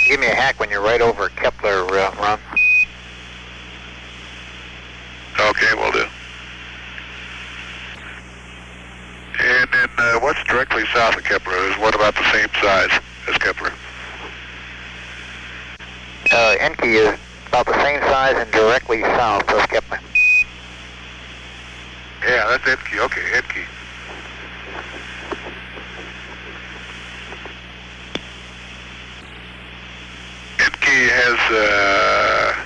Give me a hack when you're right over Kepler, Ron. Okay, will do. And then what's directly south of Kepler? Is what about the same size as Kepler? Enki is about the same size and directly south of Kepler. Yeah, that's Enki. Okay, Enki. Enki has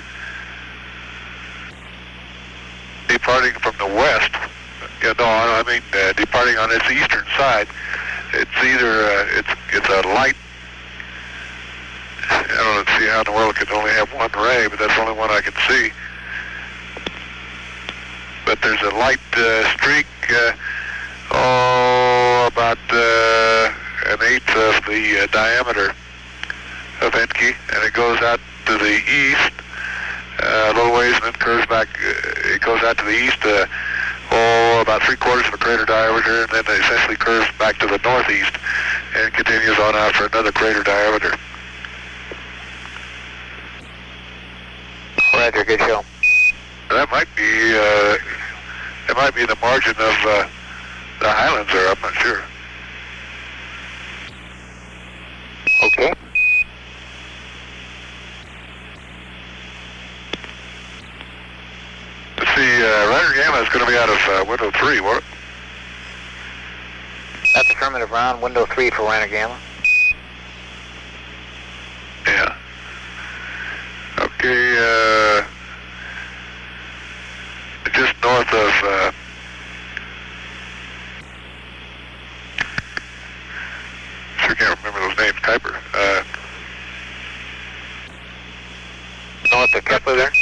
departing from the west. Yeah, no, I mean departing on its eastern side. It's either it's a light. I don't see how in the world it can only have one ray, but that's the only one I can see. But there's a light streak, about an eighth of the diameter of Enki, and it goes out to the east a little ways, and then curves back. It goes out to the east, about 3/4 of a crater diameter, and then it essentially curves back to the northeast and continues on out for another crater diameter. Roger, good show. That might be the margin of the highlands there. I'm not sure. Okay. Let's see, Reiner Gamma is going to be out of window 3, won't it? That's affirmative, Ron. Window 3 for Reiner Gamma. Yeah. Okay, just north of, sure can't remember those names, Kuiper. North of Kepler there?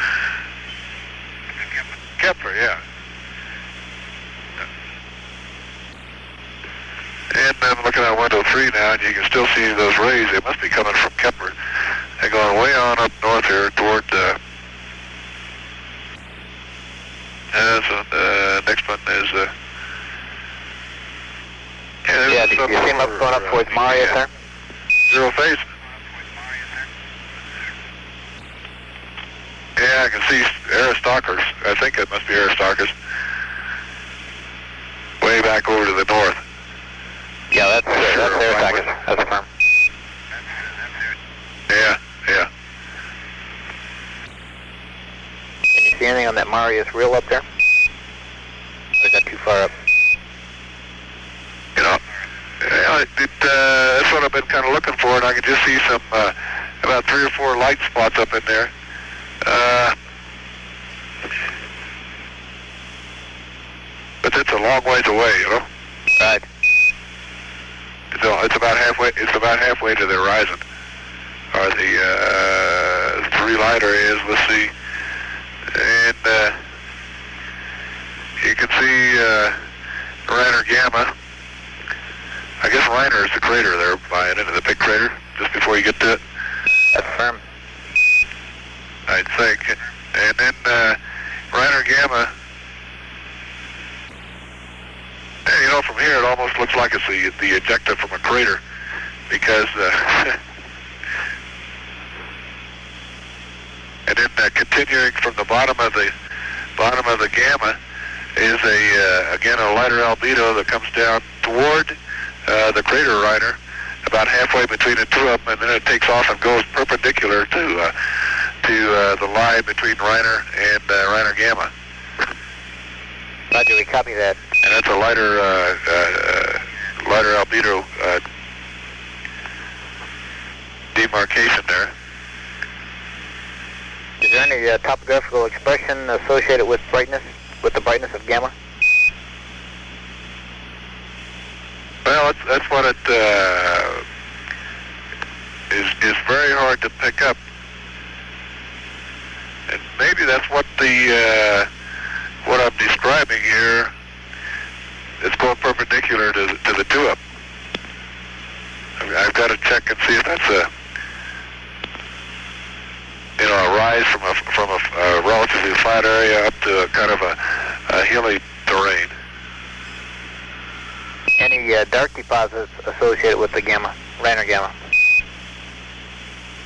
Kepler, yeah. And I'm looking at window 3 now, and you can still see those rays. They must be coming from Kepler. They're going way on up north here toward, so the next one is, yeah, do you see them going up towards Marius there? Zero phase. Yeah, I can see Aristarchus. I think it must be Aristarchus. Way back over to the north. Yeah, that's Aristarchus. That's firm. Yeah, yeah. Can you see anything on that Marius reel up there? Or is that too far up? You know, that's what I've been kind of looking for, and I can just see some, about 3 or 4 light spots up in there. But that's a long ways away, you know? Right. It's about halfway. It's about halfway to the horizon, or the 3 light areas. Let's see, and you can see Reiner Gamma. I guess Reiner is the crater there, by it into the big crater, just before you get to it. That's firm. I'd think. And then Reiner Gamma, and you know, from here it almost looks like it's the ejecta from a crater, because and then continuing from the bottom of the Gamma is again a lighter albedo that comes down toward the crater Reiner, about halfway between the two of them, and then it takes off and goes perpendicular to the line between Reiner and Reiner Gamma. Roger, we copy that. And that's a lighter albedo demarcation there. Is there any topographical expression associated with the brightness of Gamma? Well, that's what it is very hard to pick up, and maybe that's what what I'm describing here. It's going perpendicular to the two-up. I've got to check and see if that's a rise from a relatively flat area up to a kind of a hilly terrain. Any dark deposits associated with the Gamma, Reiner Gamma?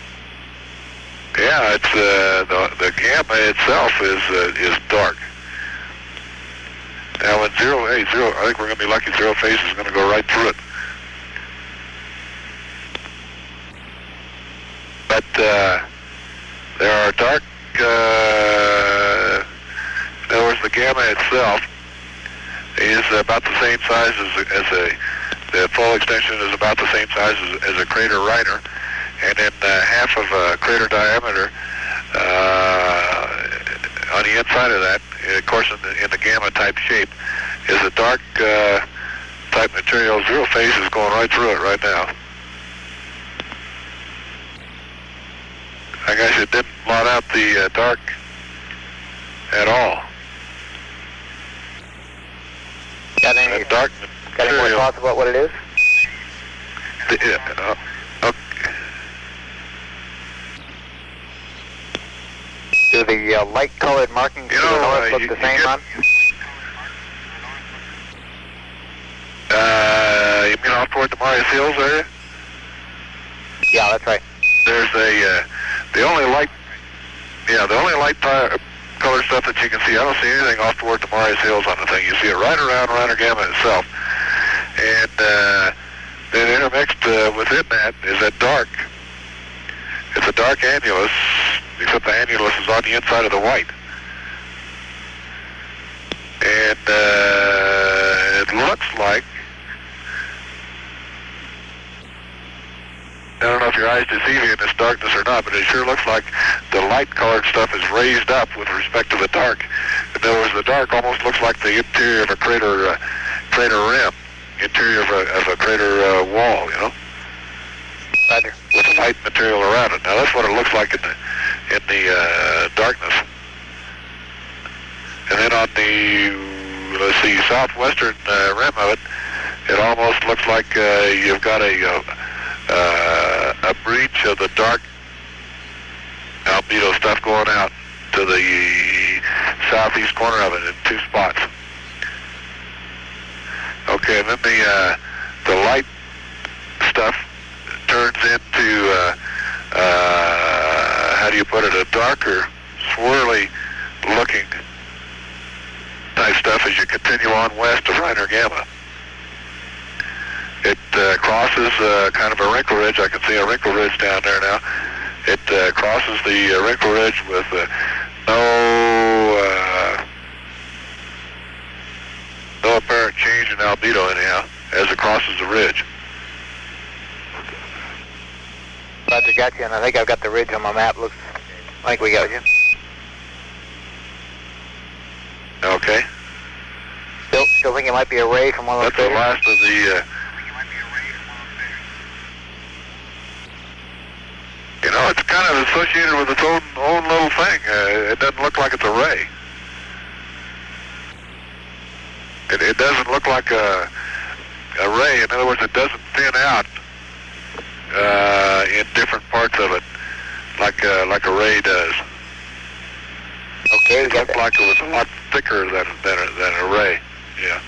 Yeah, it's the gamma itself is dark. Now in zero, I think we're going to be lucky. Zero phase is going to go right through it. But there are dark. In other words, the gamma itself is about the same size the full extension is about the same size as a crater Reiner, and then half of a crater diameter on the inside of that, of course, in the gamma type shape, is a dark type material. Zero phase is going right through it right now. I guess it didn't blot out the dark at all. Got any more thoughts about what it is? Okay. Do the light-colored markings to the north look the same, Ron? You mean off toward the Marias Hills area? Yeah, that's right. There's the only light color stuff that you can see. I don't see anything off toward the Marias Hills on the thing. You see it right around Reiner Gamma itself. And then intermixed within that is that dark. It's a dark annulus, except the annulus is on the inside of the white. And it looks like, I don't know if your eyes deceive you in this darkness or not, but it sure looks like the light-colored stuff is raised up with respect to the dark. In other words, the dark almost looks like the interior of a crater rim, interior of a crater wall, you know, Roger. with the white material around it. Now that's what it looks like in the darkness. And then on the, let's see, southwestern rim of it, it almost looks like you've got a breach of the dark albedo stuff going out to the southeast corner of it in two spots. Okay, and then the light stuff turns into how do you put it, a darker, swirly looking type stuff as you continue on west of Reiner Gamma. It crosses kind of a wrinkle ridge. I can see a wrinkle ridge down there now. It crosses the wrinkle ridge with no apparent change in albedo anyhow as it crosses the ridge. Roger, got you, and I think I've got the ridge on my map. Looks like we got you. Okay. Still think it might be a ray from one of those That's the last of the... You know, it's kind of associated with its own little thing. It doesn't look like it's a ray. It doesn't look like a ray. In other words, it doesn't thin out in different parts of it like a ray does. Okay, it looked like it was a lot thicker than a ray. Yeah.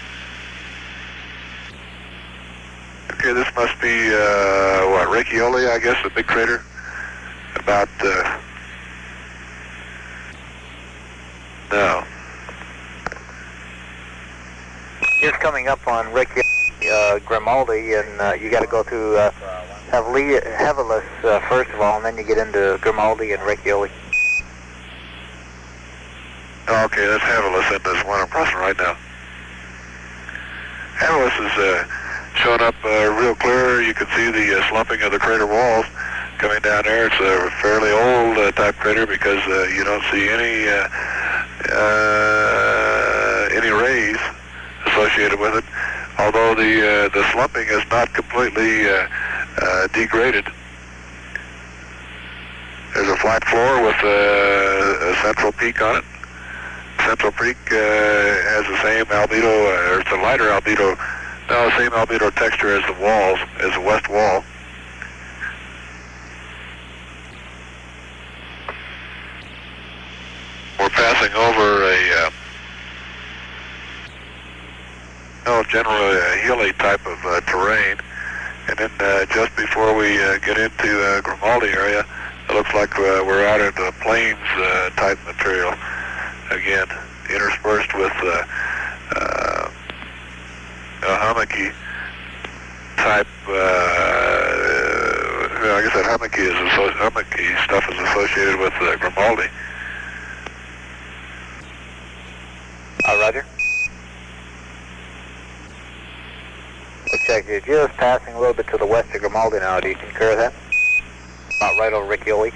Okay, this must be what, Riccioli, I guess, the big crater. About no. Just coming up on Grimaldi, and you got to go through Hevelis first of all, and then you get into Grimaldi and Riccioli. Oh, okay, that's Hevelis, and this one I'm crossing right now. Hevelis is showing up real clear. You can see the slumping of the crater walls coming down there. It's a fairly old type crater because you don't see any rays associated with it, although the slumping is not completely degraded. There's a flat floor with a central peak on it. Central peak has the same albedo, or it's a lighter albedo, no, the same albedo texture as the walls, as the west wall. We're passing over generally a hilly type of terrain, and then just before we get into Grimaldi area, It looks like we're out into the plains type material again, interspersed with hummocky type. I guess that hummocky stuff is associated with Grimaldi. Roger. Looks like you're just passing a little bit to the west of Grimaldi now. Do you concur with that? About right over Riccioli.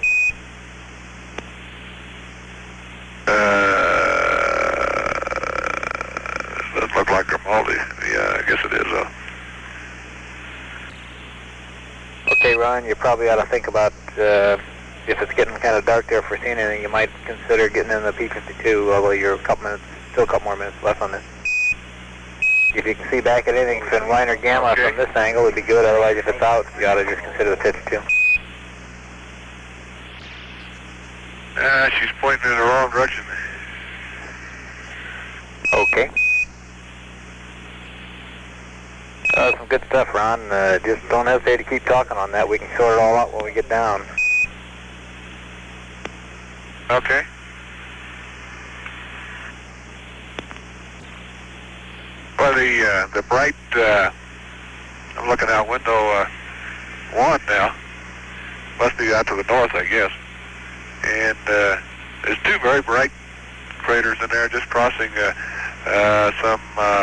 Doesn't look like Grimaldi. Yeah, I guess it is though. Okay, Ron, you probably ought to think about if it's getting kind of dark there for seeing anything, you might consider getting in the P-52, although you're still a couple more minutes left on this. If you can see back at anything from line or gamma from this angle, it'd be good. Otherwise, if it's out, you ought to just consider the 52. She's pointing in the wrong direction. Okay. Some good stuff, Ron. Just don't hesitate to keep talking on that. We can sort it all out when we get down. Okay. Well, the bright, I'm looking out window 1 now. Must be out to the north, I guess. And there's 2 very bright craters in there, just crossing some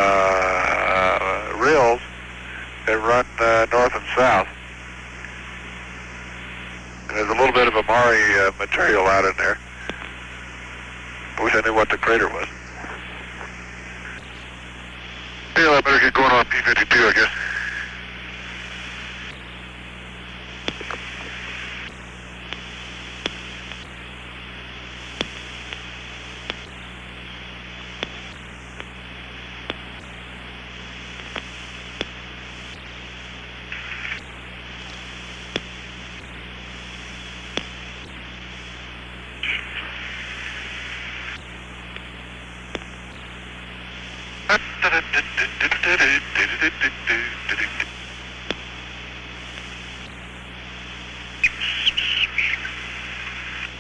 rills that run north and south. And there's a little bit of Amari material out in there. I wish I knew what the crater was. Yeah, I better get going on P-52, I guess.